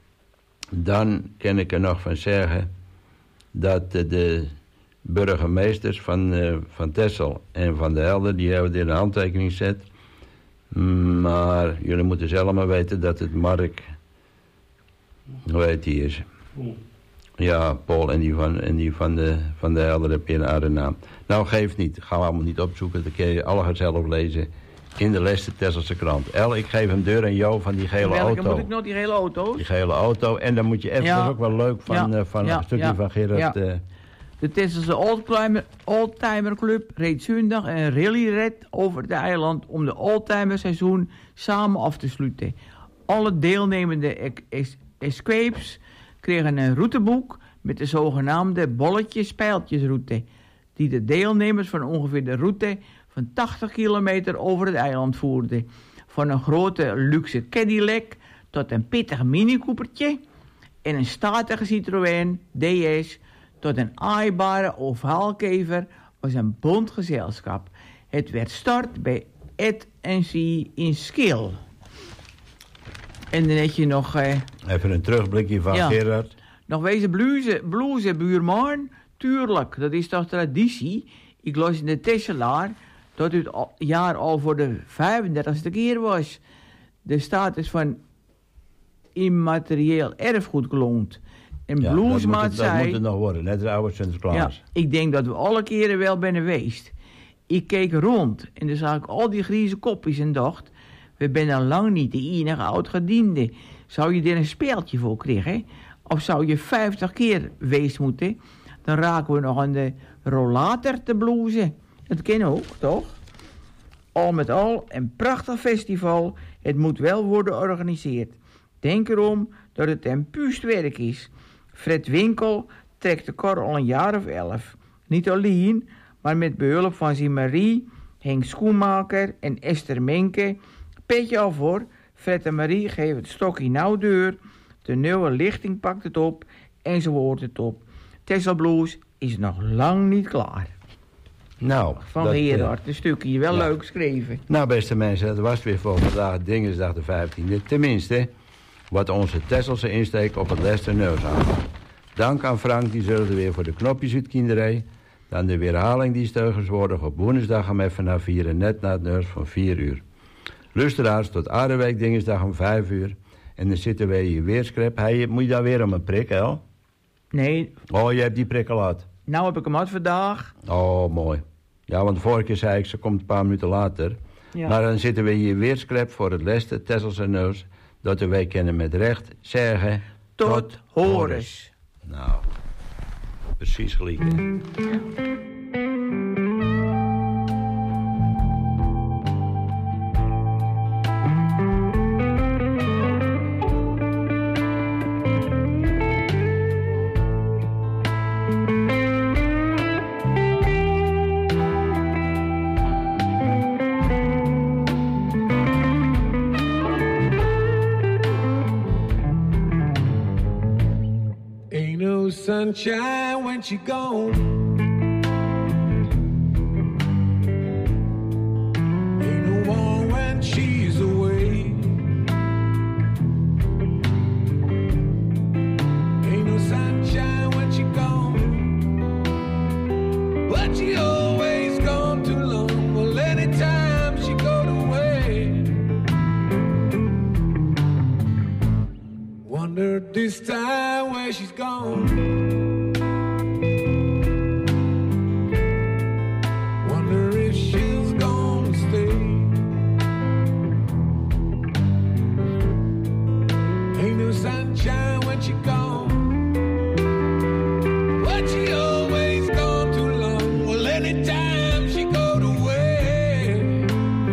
dan kan ik er nog van zeggen dat de, de burgemeesters van, uh, van Texel en van de Helder, die hebben er een handtekening gezet. Maar jullie moeten zelf maar weten dat het Mark, hoe heet die is? Ja, Paul en die van, en die van de, van de Helder heb je een andere naam. Nou, geeft niet. Gaan we allemaal niet opzoeken. Dan kun je alle zelf lezen in de Leste Tesselse krant. El, ik geef hem deur aan jou van die gele Welke auto. moet ik nog, die hele auto's? Die gele auto. En dan moet je even, Ja. dat is ook wel leuk van, Ja. uh, van Ja. een stukje Ja. van Gerard. Ja. Uh, De Tesselse Oldtimer, Oldtimer Club reed zondag een rallyrit over het eiland om de oldtimerseizoen samen af te sluiten. Alle deelnemende es- escapes kregen een routeboek met de zogenaamde bolletjes-pijltjesroute, die de deelnemers van ongeveer de route van tachtig kilometer over het eiland voerde. Van een grote luxe Cadillac tot een pittig mini-coopertje en een statige Citroën D S tot een aaibare ovaalkever was een bond gezelschap. Het werd start bij Ed en C in Skill. En dan heb je nog... Eh, even een terugblikje van Ja. Gerard. nog wezen bluzen, bluzen buurman? Tuurlijk, dat is toch traditie? Ik las in de Tesselaar dat het al- jaar al voor de vijfendertigste keer was. De status van immaterieel erfgoed geloond. En Ja, dat, moet Bluesmaat het, dat zei... moet het nog worden, net de oude Sinterklaas. Ja, ik denk dat we alle keren wel zijn geweest. Ik keek rond en dan zag ik al die grieze kopjes en dacht... we zijn al lang niet de enige oud-gediende. Zou je er een speeltje voor krijgen? Of zou je vijftig keer wees moeten? Dan raken we nog aan de rollator te bloezen. Dat ken ook, toch? Al met al een prachtig festival. Het moet wel worden georganiseerd. Denk erom dat het een puust werk is. Fred Winkel trekt de kar al een jaar of elf. Niet alleen, maar met behulp van zijn Marie, Henk Schoenmaker en Esther Menke. Petje af hoor. Fred en Marie geven het stokje nauw deur. De nieuwe lichting pakt het op en ze hoort het op. Tessel Blues is nog lang niet klaar. Nou, Van dat, Gerard, een stukje, wel ja. leuk geschreven. Nou, beste mensen, het was weer voor vandaag Dingesdag de vijftiende. Tenminste, wat onze Tesselse insteek op het Lester Neus aan. Dank aan Frank, die zorgde weer voor de knopjes uit kinderij. Dan de herhaling die steugers worden op woensdag om even naar vieren, net na het neus van vier uur. Luisteraars, tot Aardeweek Dingesdag om vijf uur. En dan zitten wij hier weer scrap. Hey, moet je daar weer om een prik, hè? Nee, Oh, je hebt die prik al gehad. nou heb ik hem uit vandaag. Oh, mooi. Ja, want de vorige keer zei ik, ze komt een paar minuten later. Ja. Maar dan zitten we hier weer scrap voor het Leste Tesselse Neus. Dat wij kunnen met recht zeggen... Tot horens. Nou, precies gelijk. hè. Ain't no sunshine when she gone. Ain't no warm when she's away. Ain't no sunshine when she gone. But she always gone too long. Well, anytime she go away. Wonder this time where she's gone. Wonder if she's gonna stay. Ain't no sunshine when she gone. But she always gone too long. Well, anytime she go away.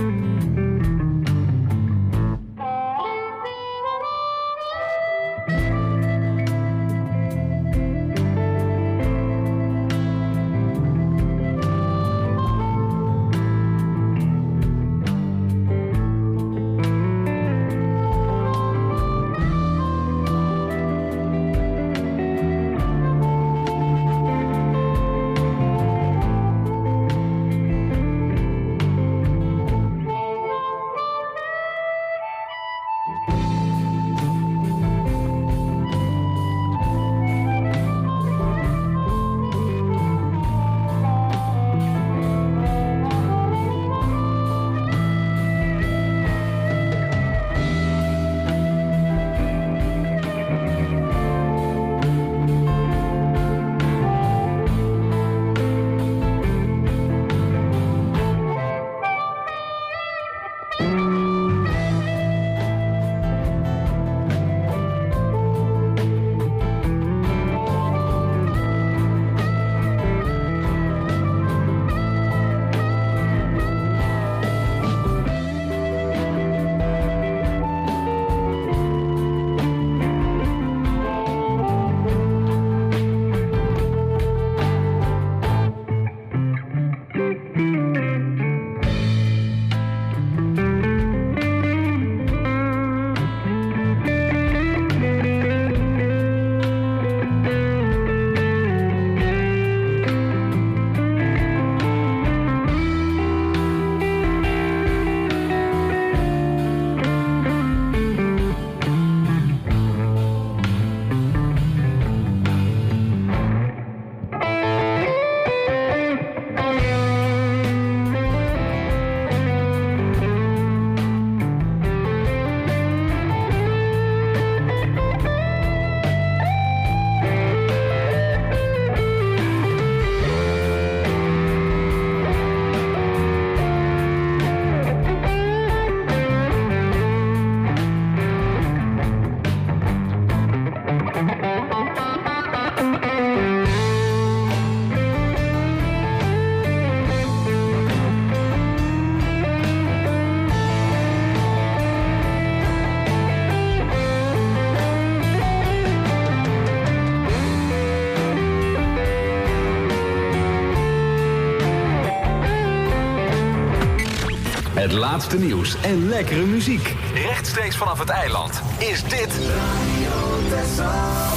Het laatste nieuws en lekkere muziek. Rechtstreeks vanaf het eiland is dit Radio Texel.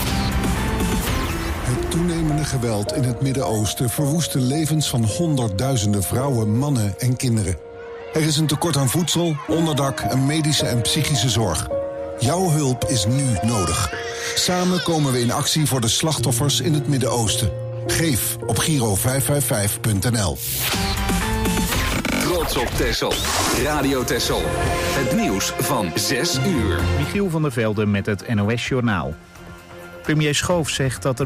Het toenemende geweld in het Midden-Oosten verwoest de levens van honderdduizenden vrouwen, mannen en kinderen. Er is een tekort aan voedsel, onderdak en medische en psychische zorg. Jouw hulp is nu nodig. Samen komen we in actie voor de slachtoffers in het Midden-Oosten. Geef op Giro vijf vijf vijf punt n l. Trots op Texel. Radio Texel. Het nieuws van zes uur. Michiel van der Velde met het N O S Journaal. Premier Schoof zegt dat er